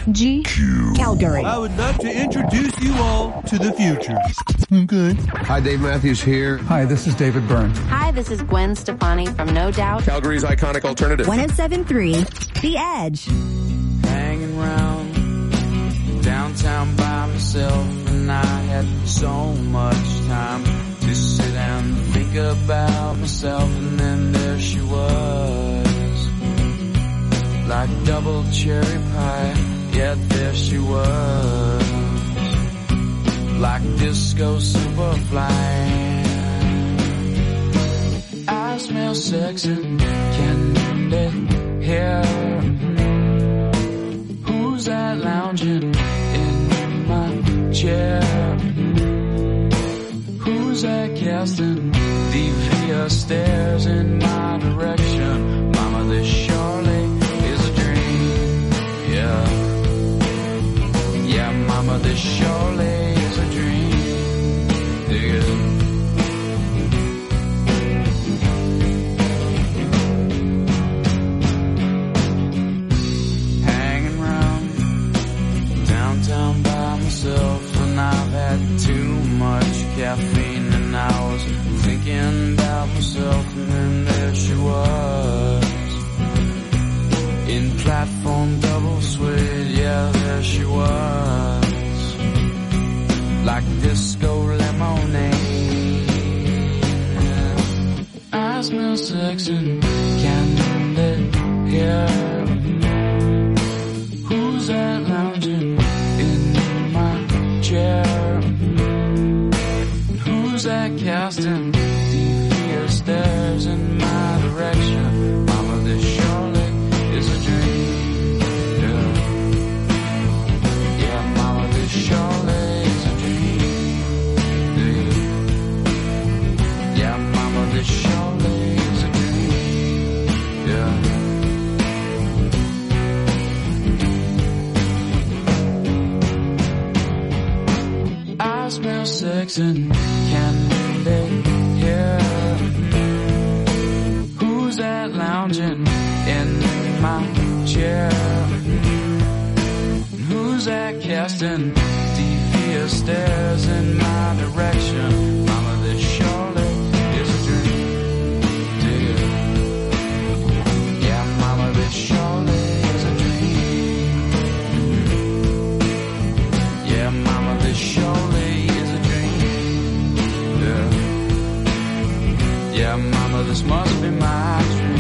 G. Calgary. I would love to introduce you all to the future. Okay. Hi, Dave Matthews here. Hi, this is David Byrne. Hi, this is Gwen Stefani from No Doubt. Calgary's iconic alternative. 107.3, The Edge. Hanging around downtown by myself, and I had so much time to sit and think about myself, and then there she was, like double cherry pie, yet there she was, like disco superfly. I smell sex and candy hair. Who's that lounging in my chair? Who's that casting devious stares in my direction? Mama, this surely is a dream. Yeah, mama, this surely is a dream. Dig it. Hanging around downtown by myself, and I've had too much caffeine, and I was thinking about myself, and then there she was, in platform double suede, yeah, there she was, like disco lemonade. I smell sex and candy hair. Who's that lounging in my chair? Who's that casting devious stares in my direction? Mama, this surely is a dream. Yeah, mama, this surely is a dream. Yeah, mama, this surely is a dream. Yeah. I smell sex and candy hair. Who's that lounging in my chair? Who's that casting devious stares in my direction? Mama, this surely is a dream. Dig it. Yeah, mama, this surely is a dream. Yeah, mama, this surely is a dream. Yeah, mama, this must be my dream.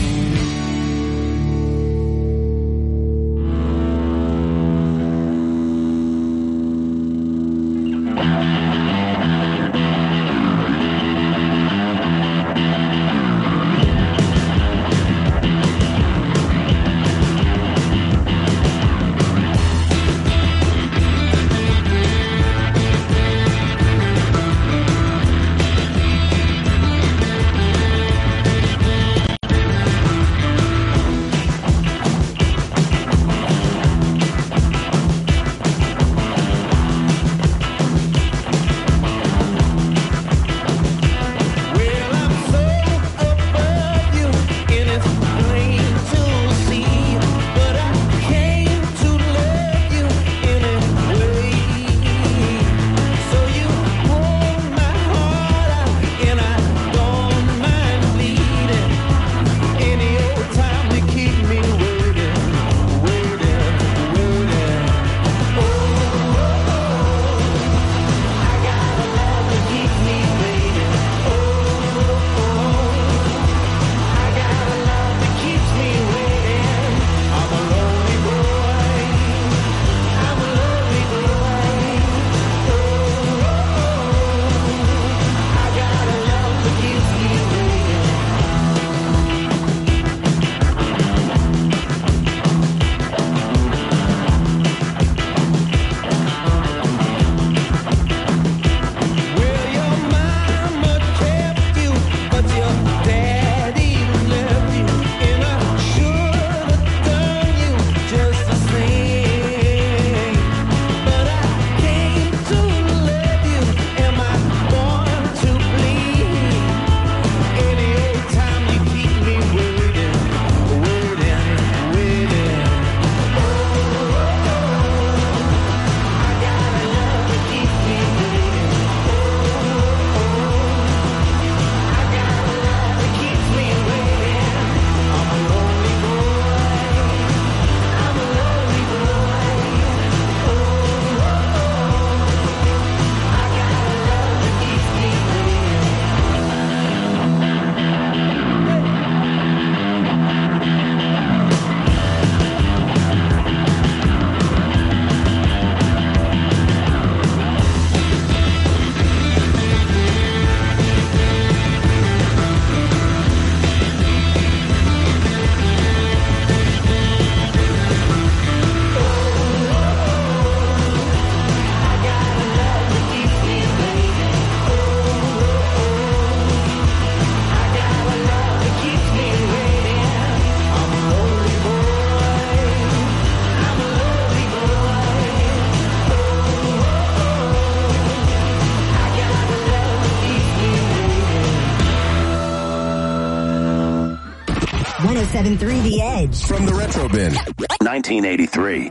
107.3 The Edge. From the Retro Bin. 1983.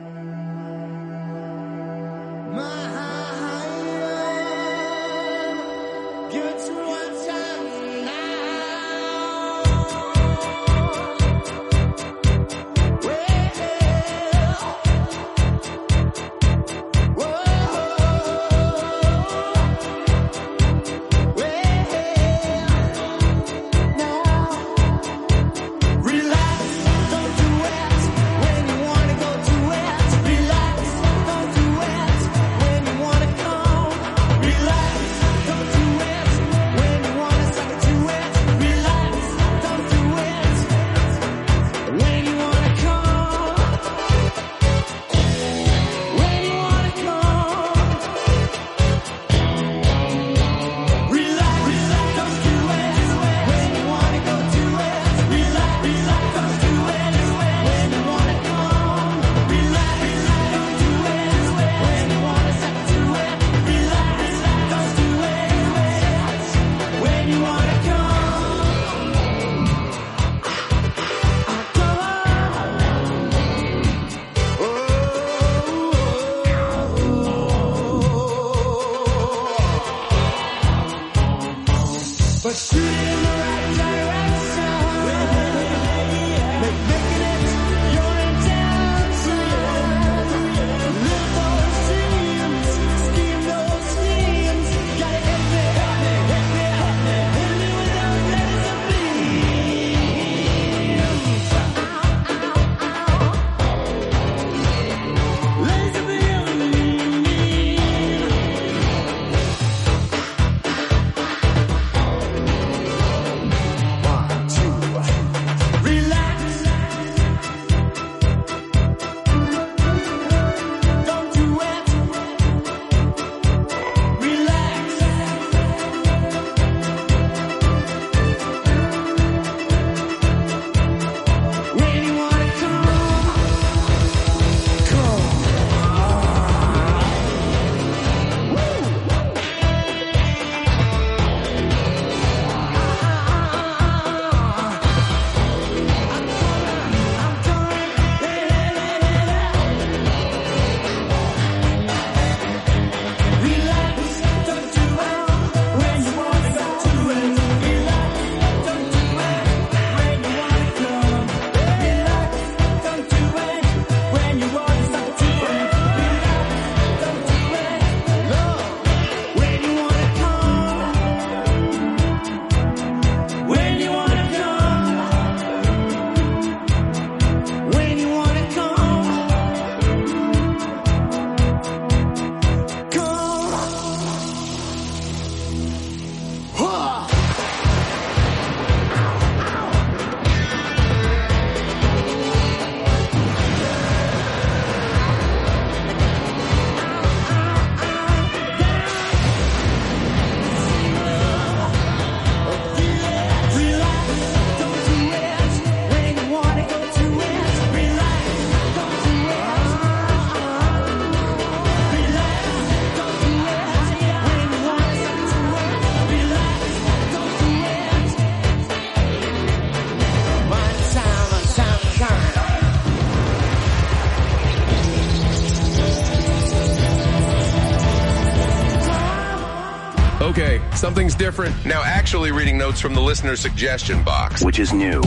Okay, something's different. Now actually reading notes from the listener suggestion box, which is new.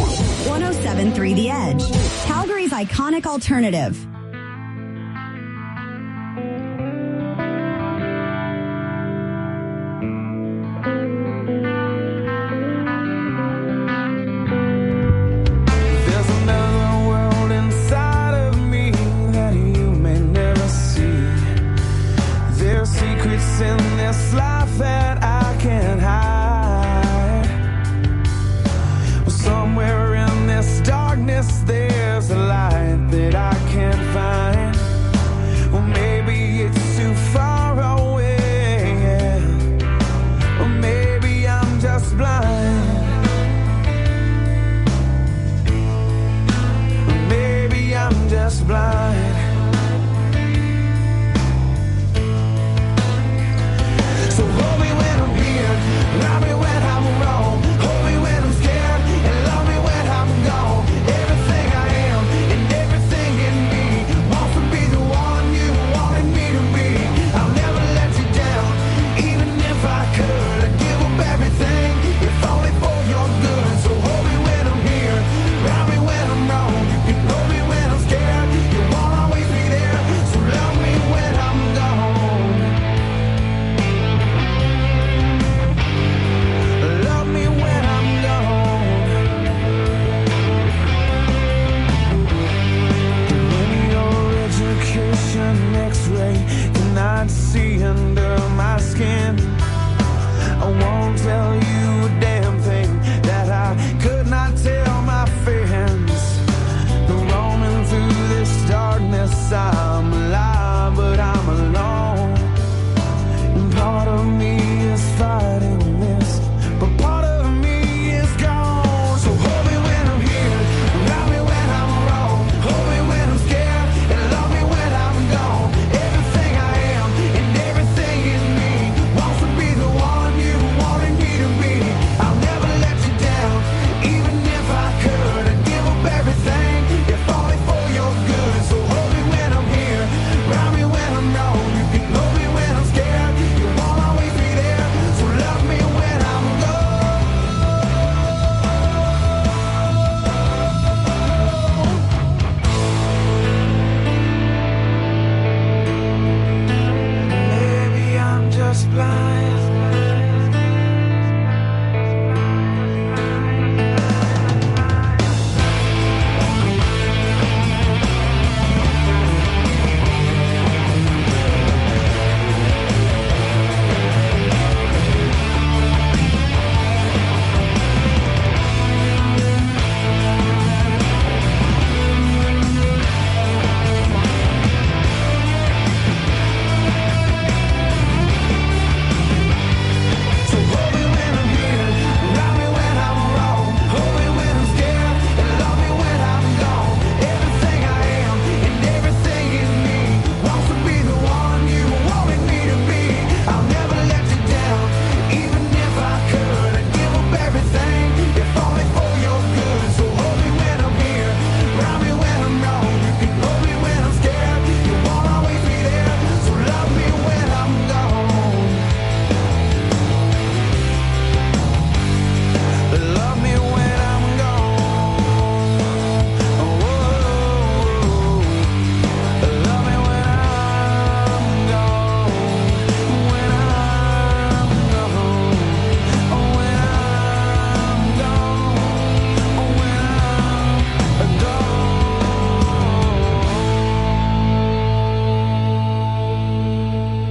107.3 The Edge. Calgary's iconic alternative. There's another world inside of me that you may never see. There's secrets in this life that I can't hide. Somewhere in this darkness there's a light that I can't find.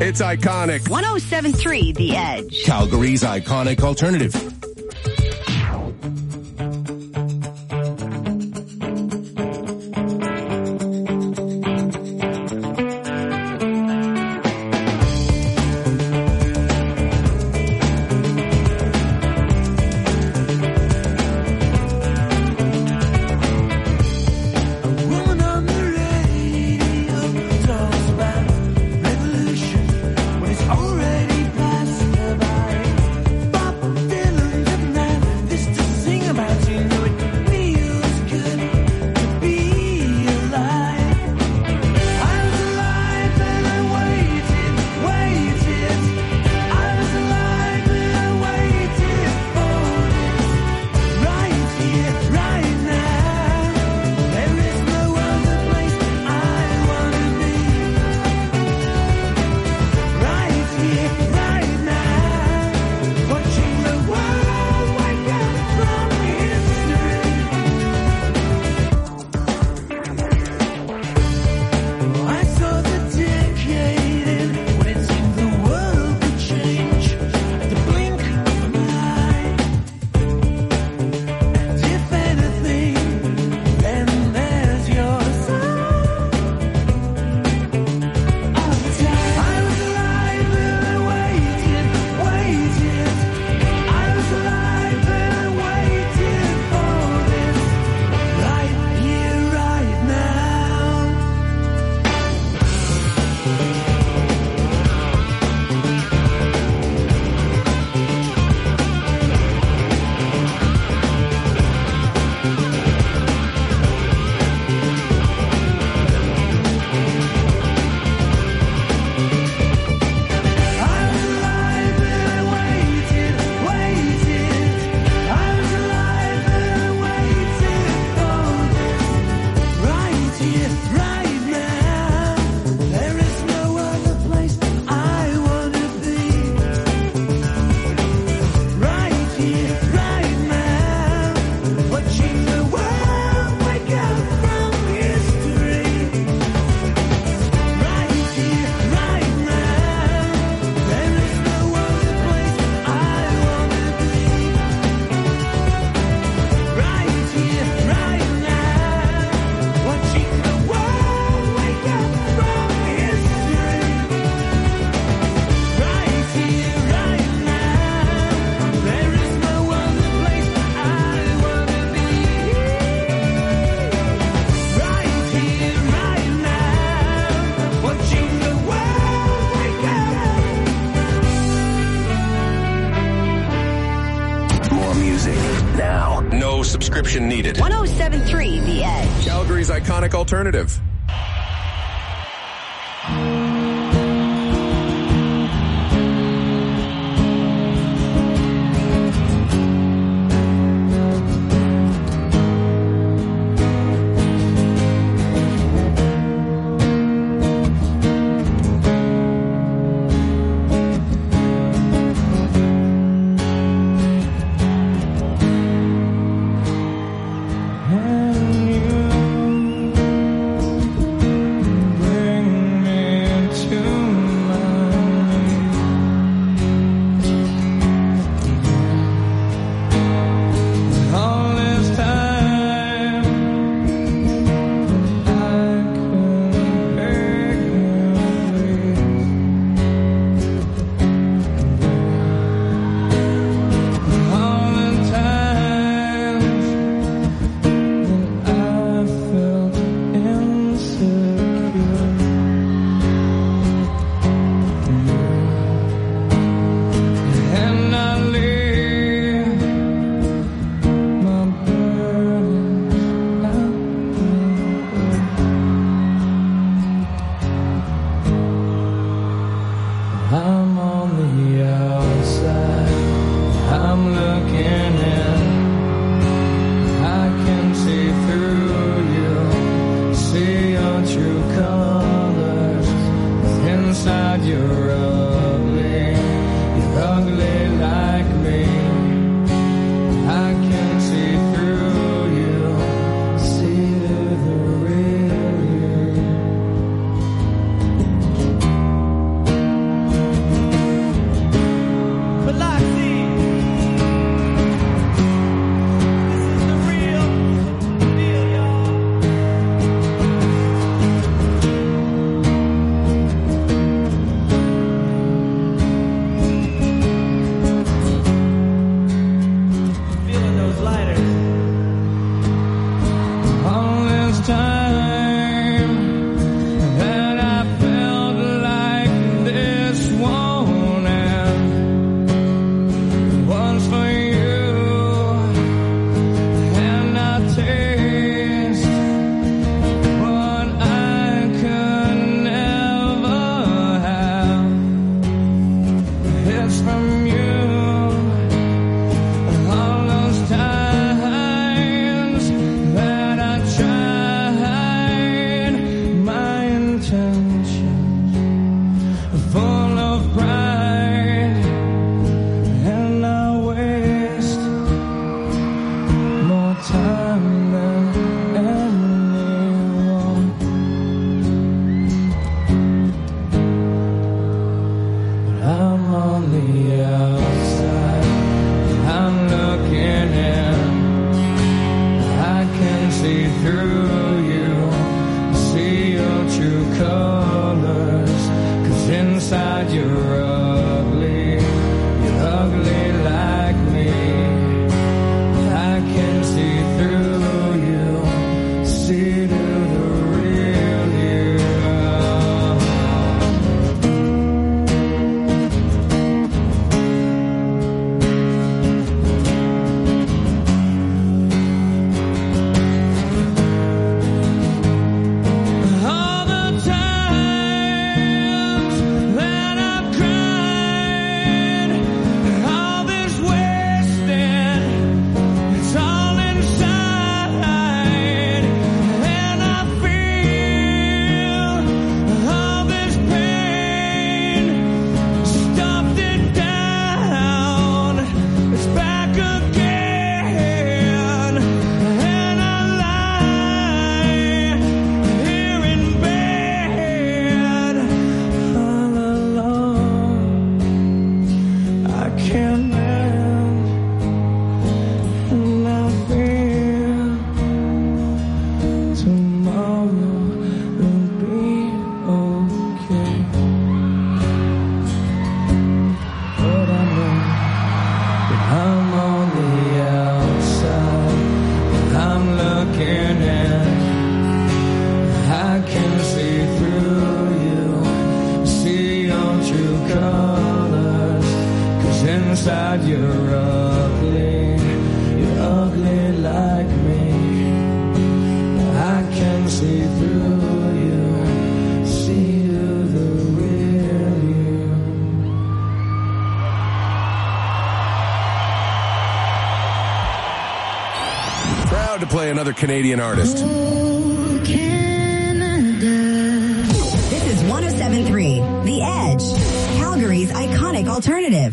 It's iconic. 107.3 The Edge. Calgary's iconic alternative. Subscription needed. 107.3 The Edge. Calgary's iconic alternative. Bring me inside you're ugly like me. I can see through you, see you the real you. Proud to play another Canadian artist. Oh, Canada. This is 107.3 The Edge, Calgary's iconic alternative.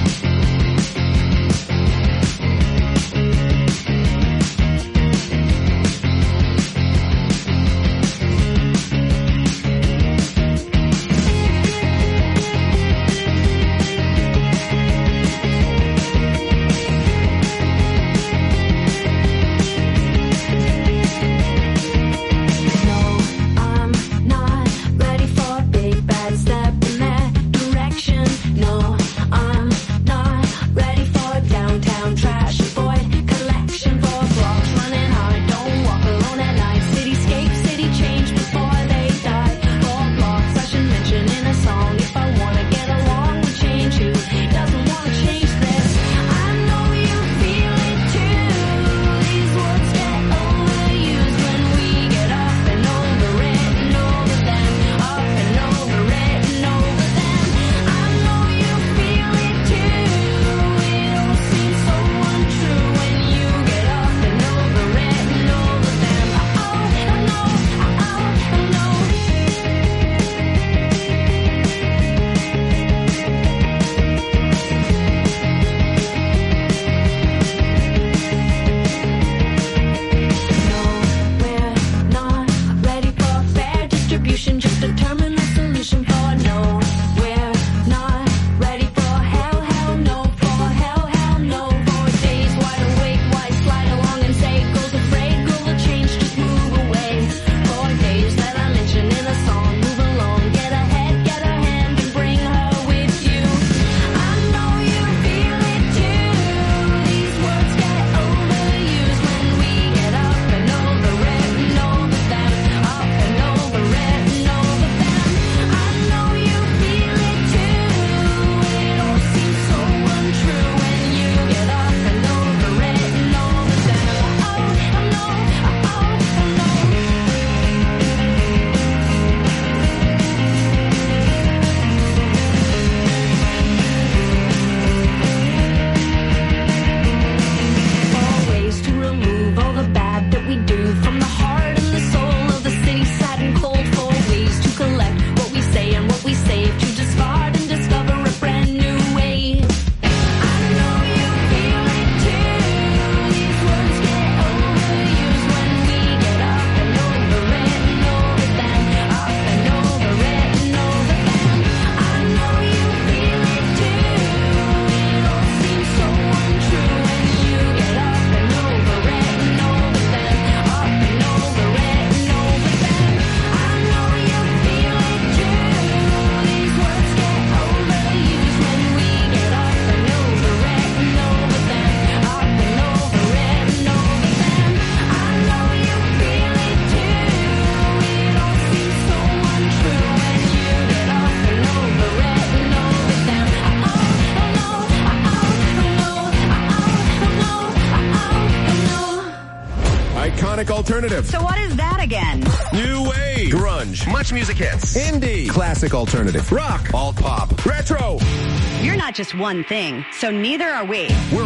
Alternative. So what is that again? New wave, grunge, much music hits, indie, classic alternative, rock, alt pop, retro. You're not just one thing, so neither are we. We're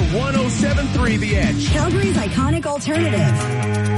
107.3 The Edge, Calgary's iconic alternative.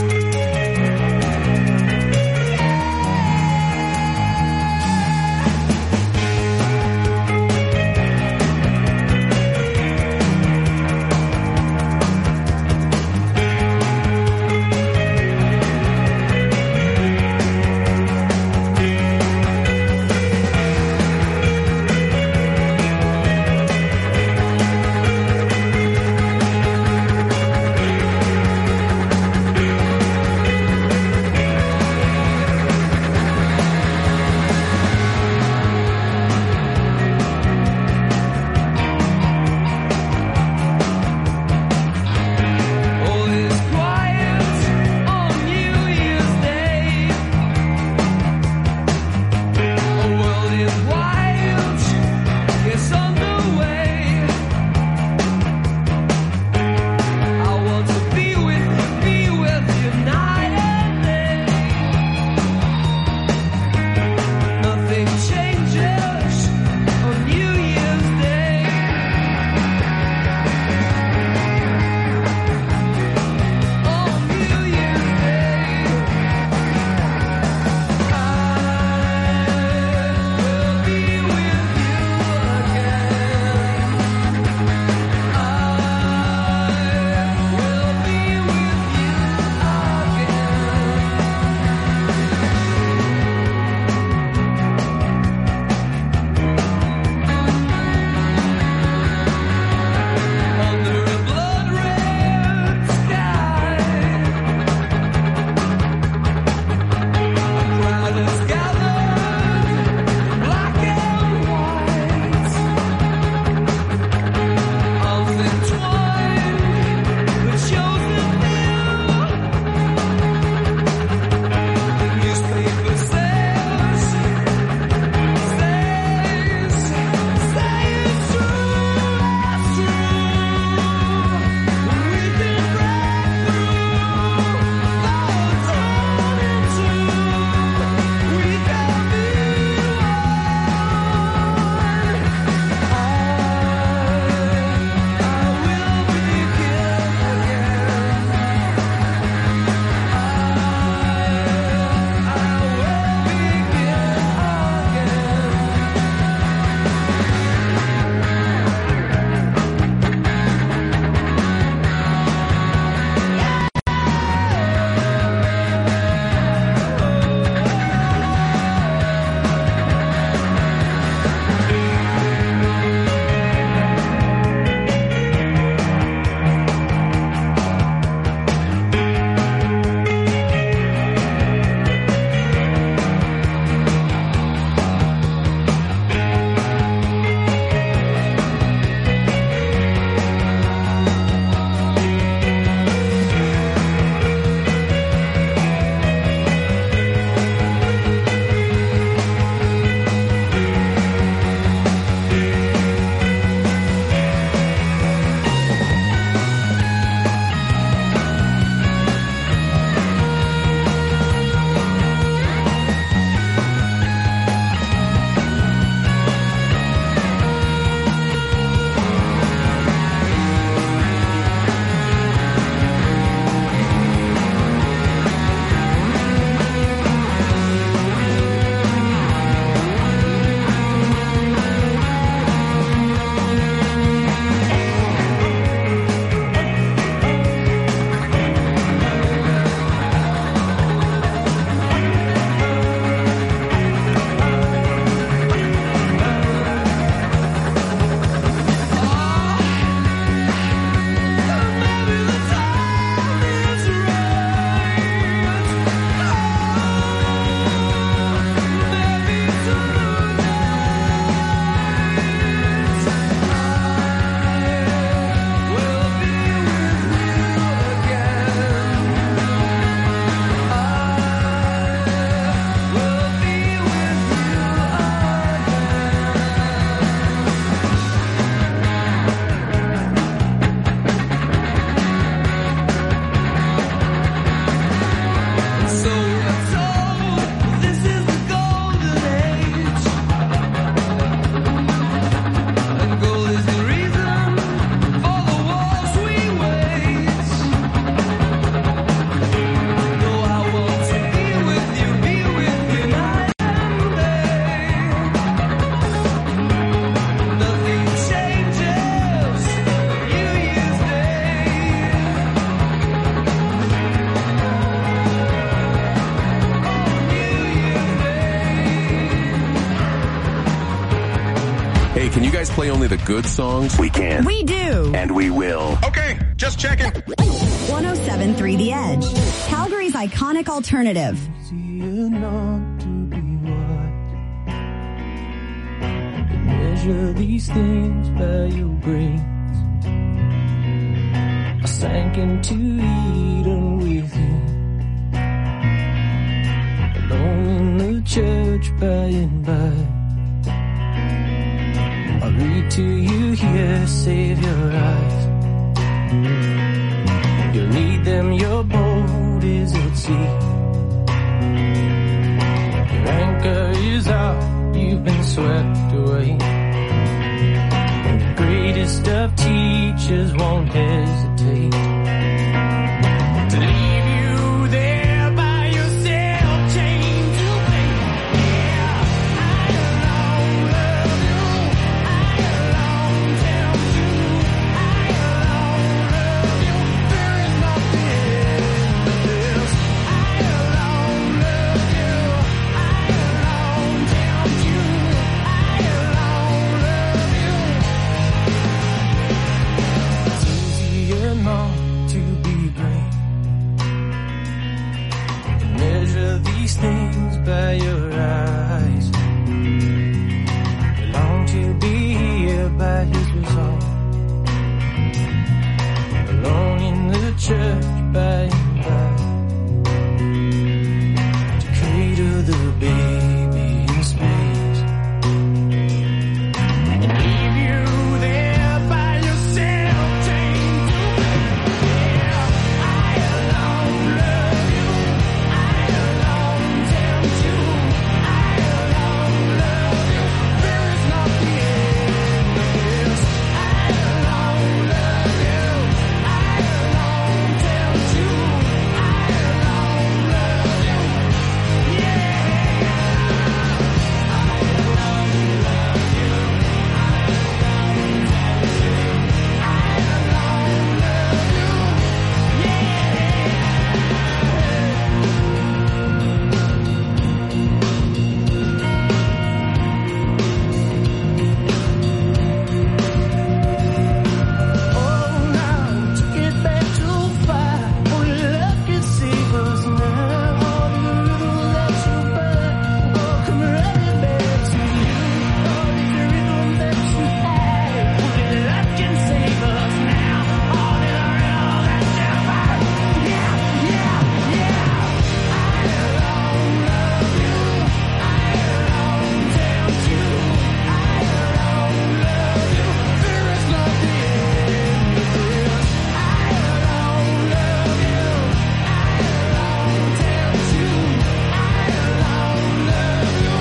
can you guys play only the good songs? We can. We do. And we will. Okay, just checking. 107.3 The Edge. Calgary's iconic alternative. Measure these things by your grace. I sank into Eden with you, alone in the church by and by. I read to you here, save your eyes. You'll need them, your boat is at sea. Your anchor is out, you've been swept away. And the greatest of teachers won't hesitate to leave you there by yourself, chained to faith. Yeah, I alone love you. I alone tempt you. I alone love you. There is nothing but this. I alone love you. I alone tempt you. I alone love you. It's easier not to be great. You can measure these things by your eyes. You long to be here by his resolve, alone in the church by and by, to cradle the baby in space and leave you there by yourself, chained to faith. Yeah, I alone love you. I alone tempt you. I alone love you. There is nothing but this. I alone love you. I alone tempt you. I alone love you. Yeah. Oh, now took it back too far. Only love can save us now. All the rhythm that you burn, oh, come running back to you. All the rhythm that you had, only love can save us now. All the rhythm that you burn, yeah, yeah, yeah. I alone love you. I alone tempt you. I alone love you. There is nothing but this. I alone love you. I alone tempt you. I alone love you.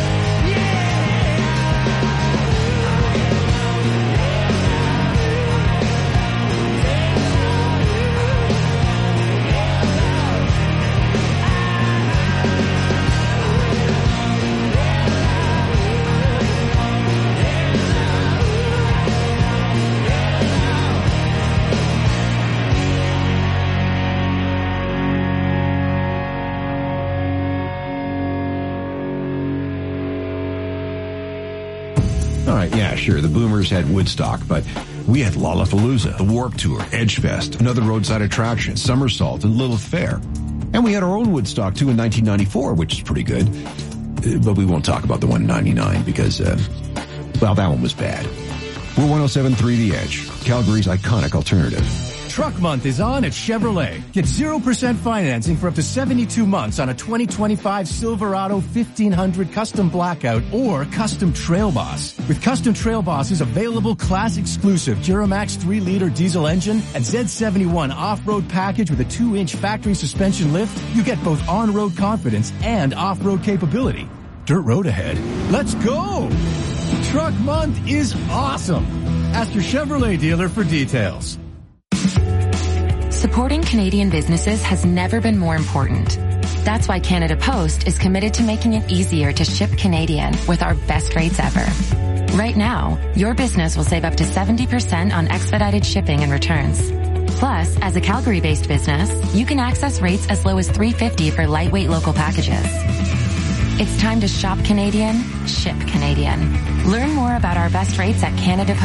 All right, yeah, sure. The Boomers had Woodstock, but we had Lollapalooza, the Warped Tour, Edgefest, another roadside attraction, Somersault, and Lilith Fair. And we had our own Woodstock, too, in 1994, which is pretty good. But we won't talk about the one in 99 because, well, that one was bad. We're 107.3 The Edge, Calgary's iconic alternative. Truck Month is on at Chevrolet. Get 0% financing for up to 72 months on a 2025 Silverado 1500 Custom Blackout or Custom Trail Boss. With Custom Trail Boss's available class-exclusive Duramax 3-liter diesel engine and Z71 off-road package with a 2-inch factory suspension lift, you get both on-road confidence and off-road capability. Dirt road ahead. Let's go! Truck Month is awesome. Ask your Chevrolet dealer for details. Supporting Canadian businesses has never been more important. That's why Canada Post is committed to making it easier to ship Canadian with our best rates ever. Right now, your business will save up to 70% on expedited shipping and returns. Plus, as a Calgary-based business, you can access rates as low as $3.50 for lightweight local packages. It's time to shop Canadian, ship Canadian. Learn more about our best rates at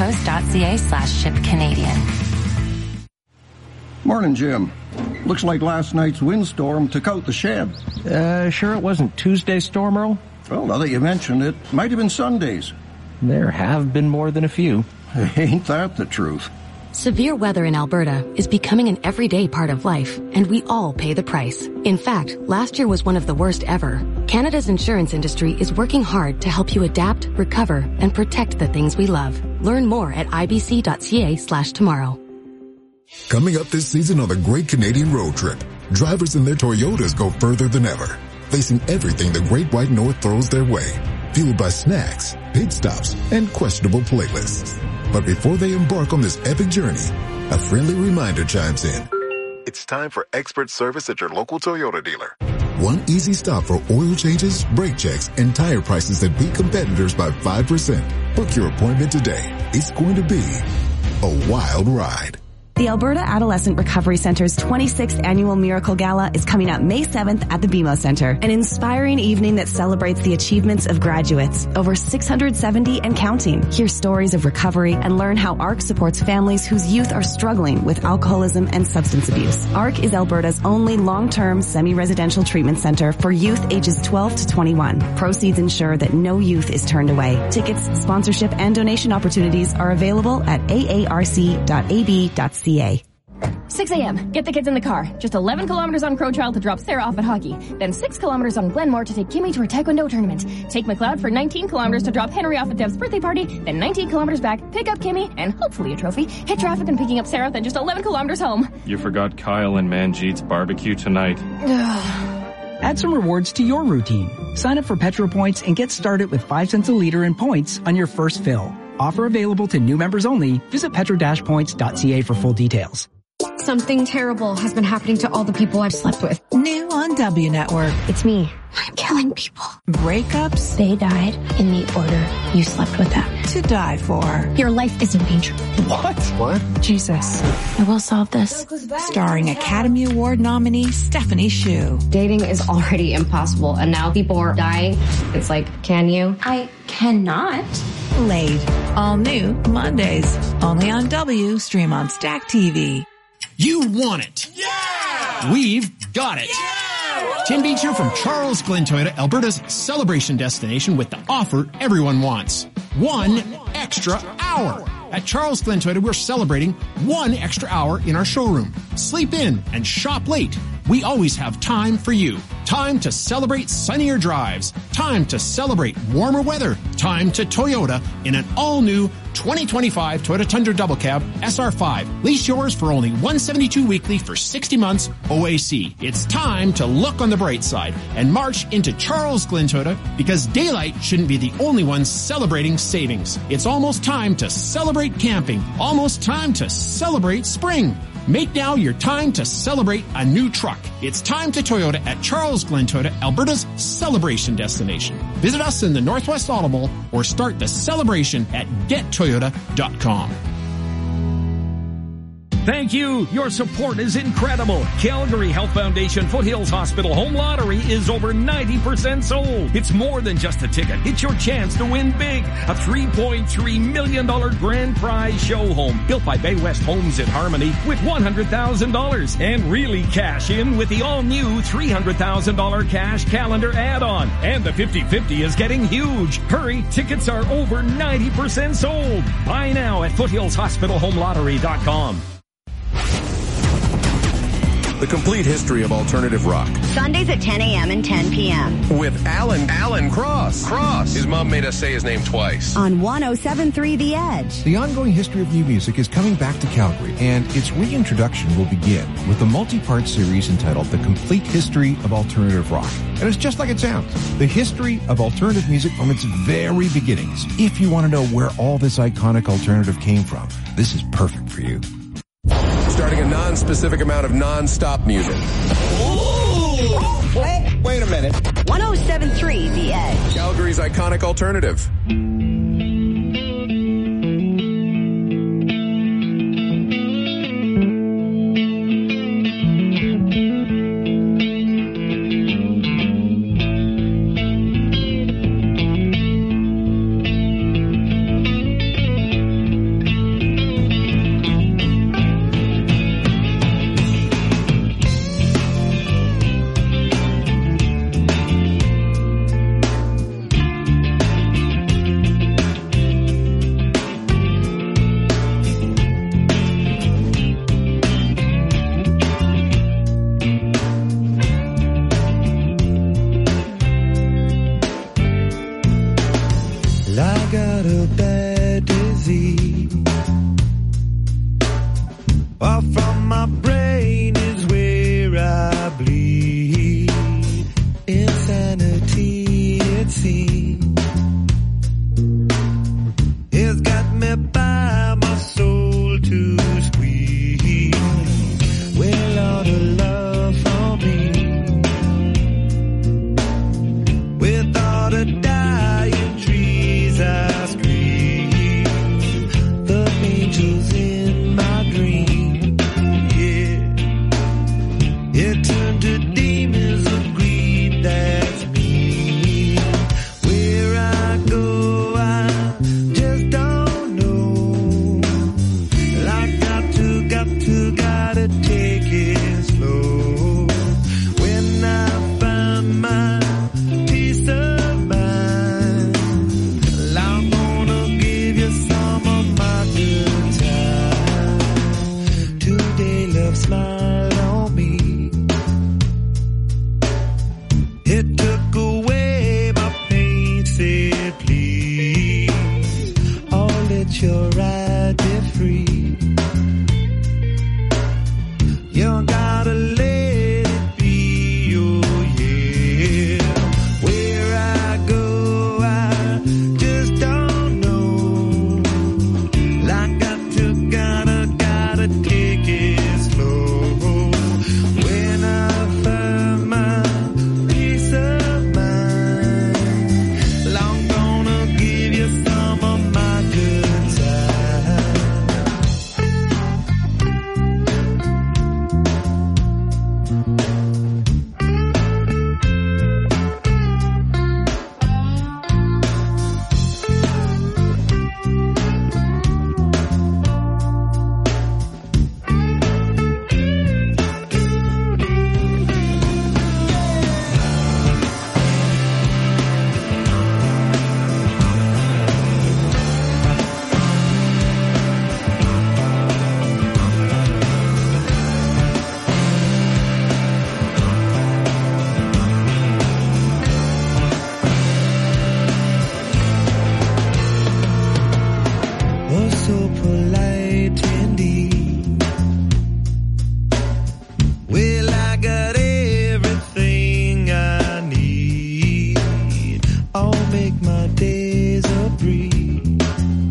canadapost.ca/shipcanadian. Morning, Jim. Looks like last night's windstorm took out the shed. Sure it wasn't Tuesday's storm, Earl? Well, now that you mention it, might have been Sunday's. There have been more than a few. Ain't that the truth? Severe weather in Alberta is becoming an everyday part of life, and we all pay the price. In fact, last year was one of the worst ever. Canada's insurance industry is working hard to help you adapt, recover, and protect the things we love. Learn more at ibc.ca/tomorrow. Coming up this season on the Great Canadian Road Trip, drivers in their Toyotas go further than ever, facing everything the Great White North throws their way, fueled by snacks, pit stops, and questionable playlists. But before they embark on this epic journey, a friendly reminder chimes in. It's time for expert service at your local Toyota dealer. One easy stop for oil changes, brake checks, and tire prices that beat competitors by 5%. Book your appointment today. It's going to be a wild ride. The Alberta Adolescent Recovery Centre's 26th Annual Miracle Gala is coming up May 7th at the BMO Centre. An inspiring evening that celebrates the achievements of graduates, over 670 and counting. Hear stories of recovery and learn how ARC supports families whose youth are struggling with alcoholism and substance abuse. ARC is Alberta's only long-term semi-residential treatment centre for youth ages 12 to 21. Proceeds ensure that no youth is turned away. Tickets, sponsorship, and donation opportunities are available at aarc.ab.ca. 6 a.m. Get the kids in the car. Just 11 kilometers on Crow Trail to drop Sarah off at hockey. Then 6 kilometers on Glenmore to take Kimmy to her Taekwondo tournament. Take McLeod for 19 kilometers to drop Henry off at Dev's birthday party. Then 19 kilometers back, pick up Kimmy, and hopefully a trophy. Hit traffic and picking up Sarah, then just 11 kilometers home. You forgot Kyle and Manjeet's barbecue tonight. Add some rewards to your routine. Sign up for Petro Points and get started with 5 cents a liter in points on your first fill. Offer available to new members only. Visit petro-points.ca for full details. Something terrible has been happening to all the people I've slept with. New on W Network. It's me. I'm killing people. Breakups. They died in the order you slept with them. To die for. Your life is in danger. What? Jesus. I will solve this. Starring Academy Award nominee Stephanie Hsu. Dating is already impossible, and now people are dying. It's like, can you? I cannot. Laid. All new Mondays. Only on W. Stream on Stack TV. You want it. Yeah! We've got it. Yeah! Tim Beach here from Charles Glenn Toyota, Alberta's celebration destination with the offer everyone wants. 1 extra hour. At Charles Glenn Toyota, we're celebrating 1 extra hour in our showroom. Sleep in and shop late. We always have time for you. Time to celebrate sunnier drives. Time to celebrate warmer weather. Time to Toyota in an all-new 2025 Toyota Tundra Double Cab SR5. Lease yours for only $172 weekly for 60 months OAC. It's time to look on the bright side and march into Charles Glenn Toyota, because daylight shouldn't be the only one celebrating savings. It's almost time to celebrate camping. Almost time to celebrate spring. Make now your time to celebrate a new truck. It's time to Toyota at Charles Glenn Toyota, Alberta's celebration destination. Visit us in the Northwest Auto Mall or start the celebration at gettoyota.com. Thank you. Your support is incredible. Calgary Health Foundation Foothills Hospital Home Lottery is over 90% sold. It's more than just a ticket. It's your chance to win big. A $3.3 million grand prize show home built by Bay West Homes at Harmony with $100,000. And really cash in with the all-new $300,000 cash calendar add-on. And the 50-50 is getting huge. Hurry, tickets are over 90% sold. Buy now at foothillshospitalhomelottery.com. The complete history of alternative rock. Sundays at 10 a.m. and 10 p.m. With Alan Cross. His mom made us say his name twice. On 107.3 The Edge. The ongoing history of new music is coming back to Calgary, and its reintroduction will begin with a multi-part series entitled The Complete History of Alternative Rock. And it's just like it sounds. The history of alternative music from its very beginnings. If you want to know where all this iconic alternative came from, this is perfect for you. Starting a non-specific amount of non-stop music. Wait a minute. 107.3 The Edge. Calgary's iconic alternative. a bad disease. Far from my brain is where I bleed. Insanity, it seems, it's got me by my soul to squeeze. Well, all the love for me, with all the dying trees I scream, the angels in my dream, yeah, it turned to demons of greed, that's me. Where I go, I just don't know. I gotta take it slow. When I find my peace of mind, I'm gonna give you some of my good time. Today love smiled on me. It took away my pain, said please, oh, let your ride be free. You gotta let it be, oh yeah. Where I go, I just don't know. I gotta take it slow. When I find my peace of mind, I'm gonna give you some of my good time. Oh, so polite indeed. Well, I got everything I need. I'll make my days a breeze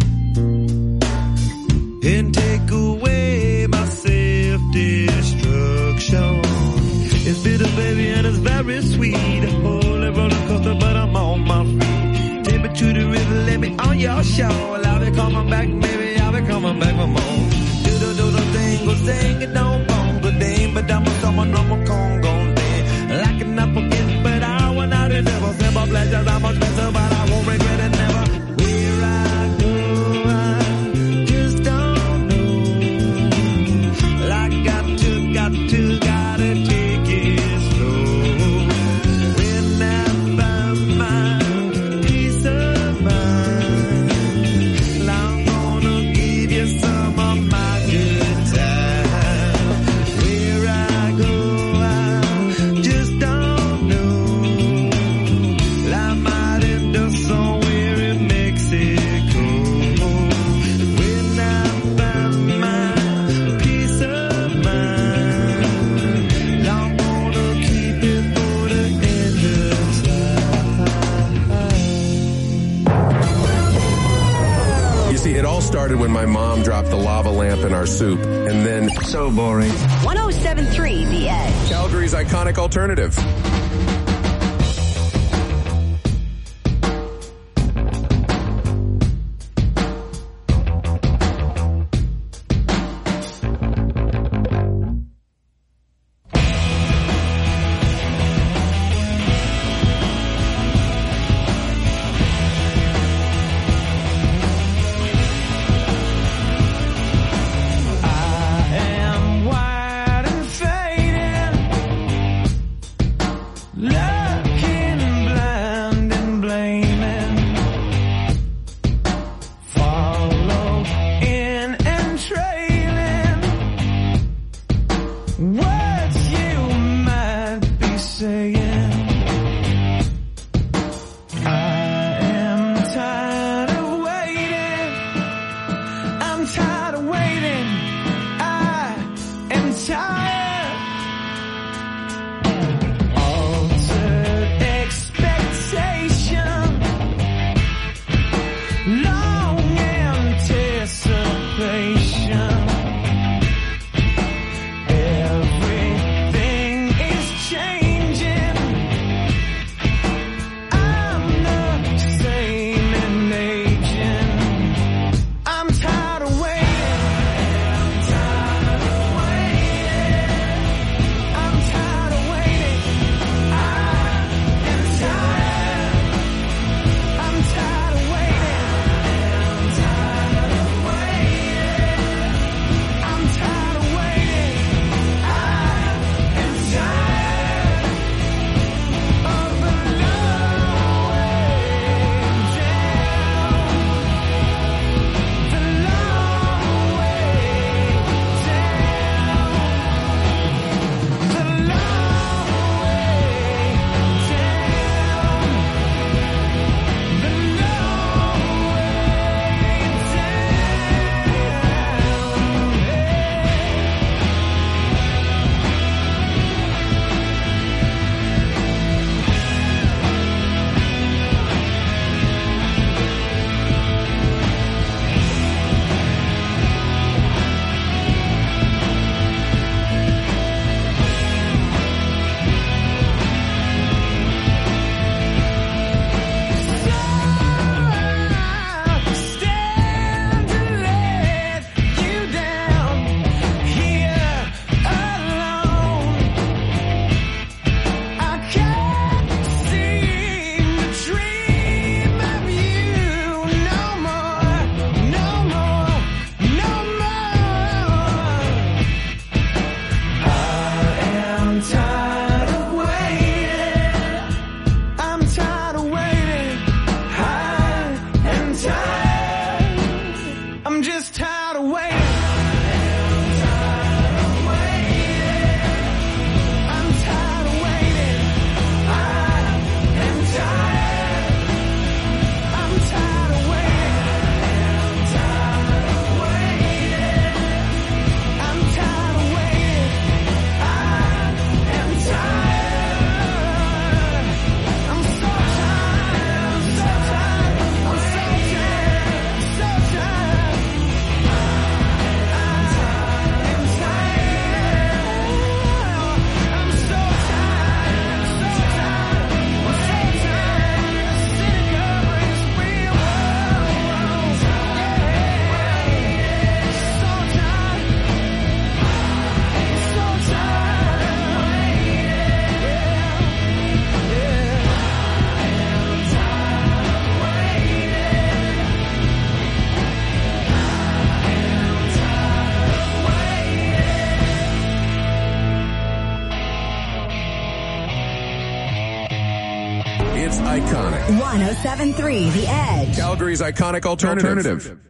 and take away my self-destruction. It's bitter, baby, and it's very sweet. A holy roller coaster, but I'm on my feet. Take me to the river, let me on your show. I'll be coming back, baby, I'll be coming back for more. Do the thing, go sing it, don't bone, good name, but I'm a someone, I'm a Congo thing. Like an apple kid, but I want out of never. Simple pleasures, I'm much better, but I won't regret it never. Where I go, I just don't know. I gotta take it slow. When I find my peace of mind, I'm gonna give you some of my good time. Where I go, I just don't know. I might end up somewhere in Mexico. When I find my peace of mind, I'm gonna keep it for the end of time. You see, it all started when my mom dropped the lava lamp in our soup, and then... So boring. 107.3 The Edge. Calgary's iconic alternative. I am white and fading. It's iconic. 107.3 The Edge. Calgary's iconic alternative.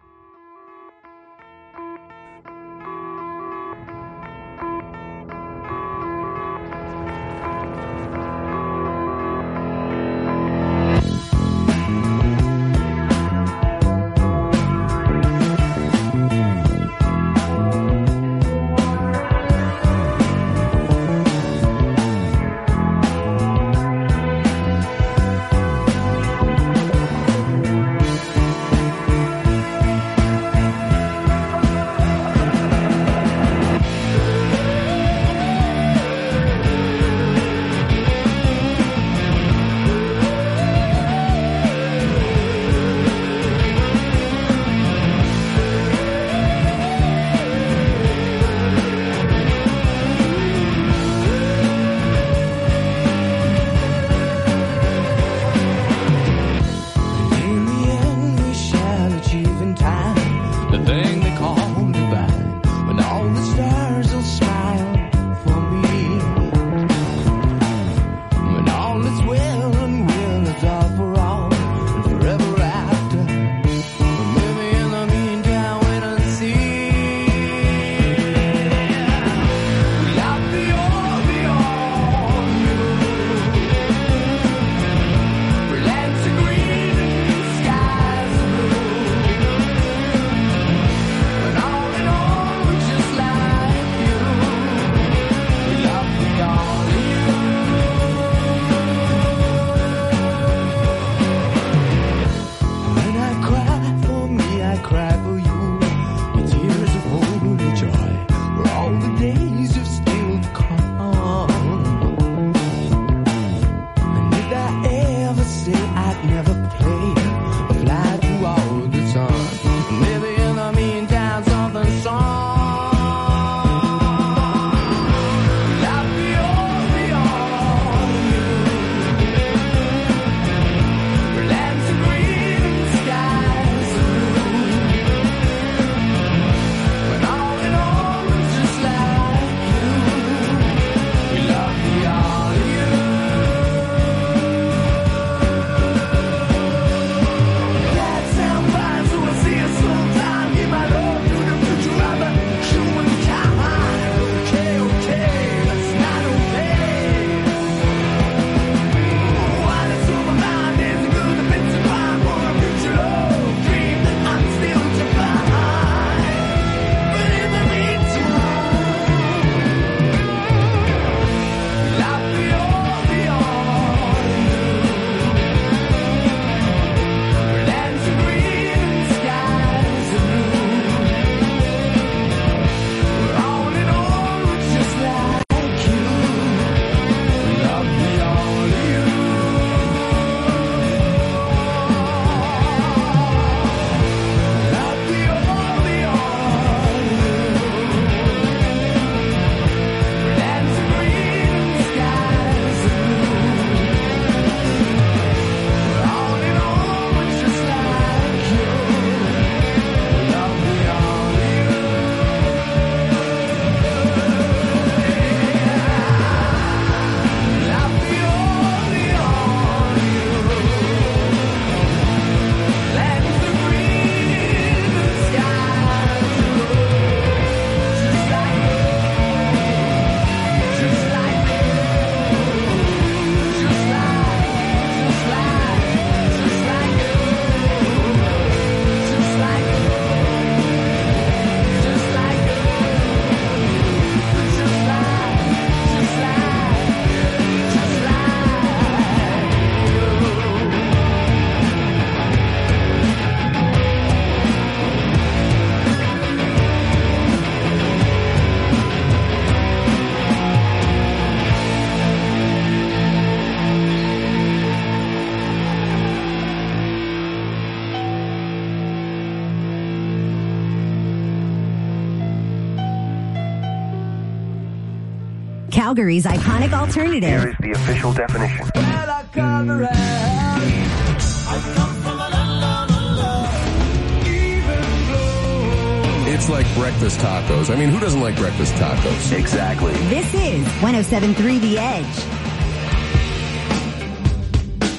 Calgary's iconic alternative. Here is the official definition. It's like breakfast tacos. I mean, who doesn't like breakfast tacos? Exactly. This is 107.3 The Edge.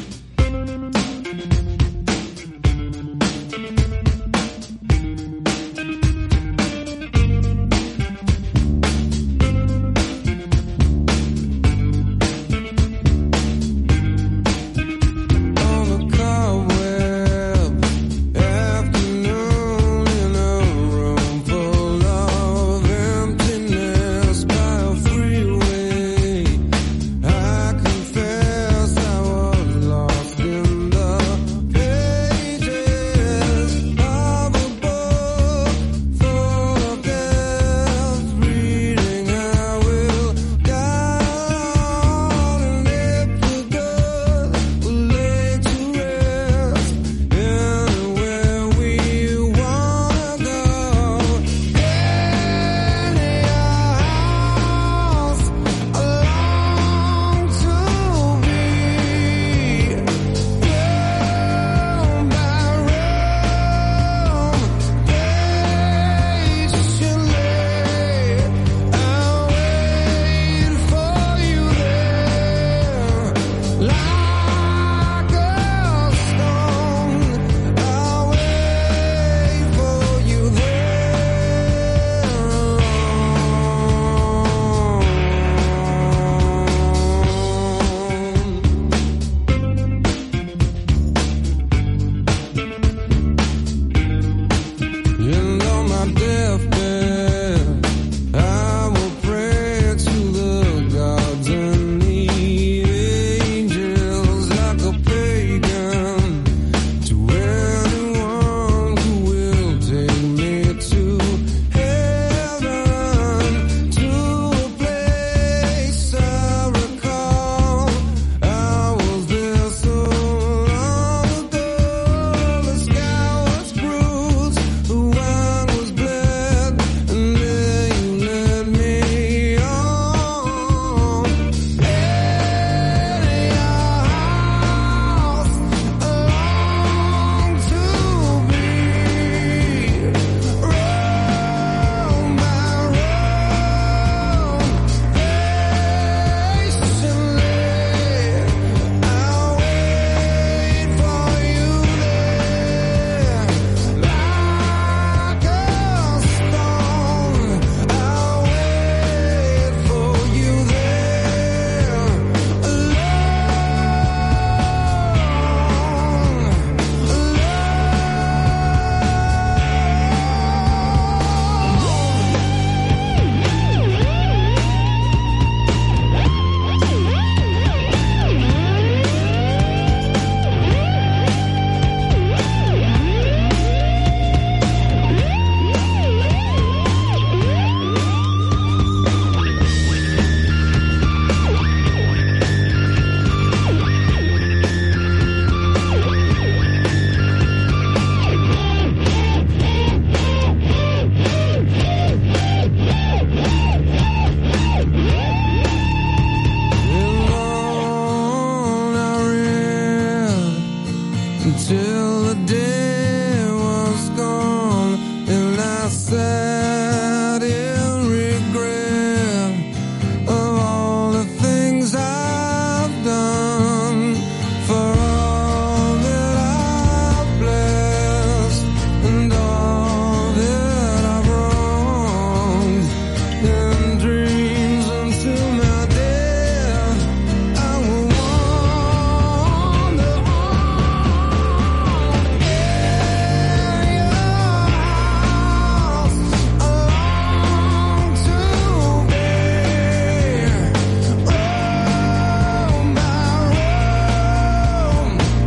to